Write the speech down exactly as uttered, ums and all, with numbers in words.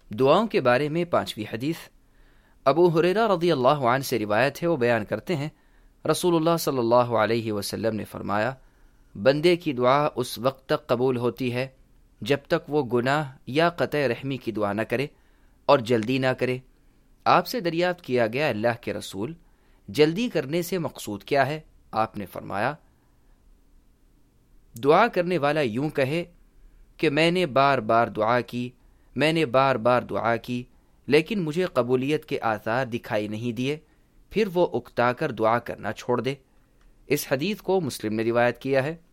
दुआओं के बारे में पांचवी हदीस अबू हुरैरा रज़ियल्लाहु अन्हु से रिवायत है। वो बयान करते हैं, रसूलुल्लाह सल्लल्लाहु अलैहि वसल्लम ने फरमाया, बंदे की दुआ उस वक्त तक कबूल होती है जब तक वो गुनाह या क़तअ रहमी की दुआ न करे और जल्दी ना करे। आपसे दरियाफ्त किया गया, अल्लाह के रसूल, जल्दी करने से मकसूद क्या है? आपने फरमाया, दुआ करने वाला यूं कहे कि मैंने बार बार दुआ की मैंने बार बार दुआ की लेकिन मुझे कबूलियत के आसार दिखाई नहीं दिए, फिर वो उकताकर दुआ करना छोड़ दे। इस हदीस को मुस्लिम ने रिवायत किया है।